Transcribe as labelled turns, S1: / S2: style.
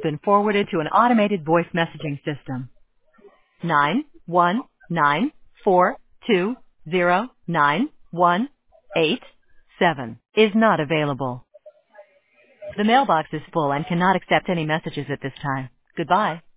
S1: been forwarded to an automated voice messaging system. 91942091187 is not available. The mailbox is full and cannot accept any messages at this time. Goodbye.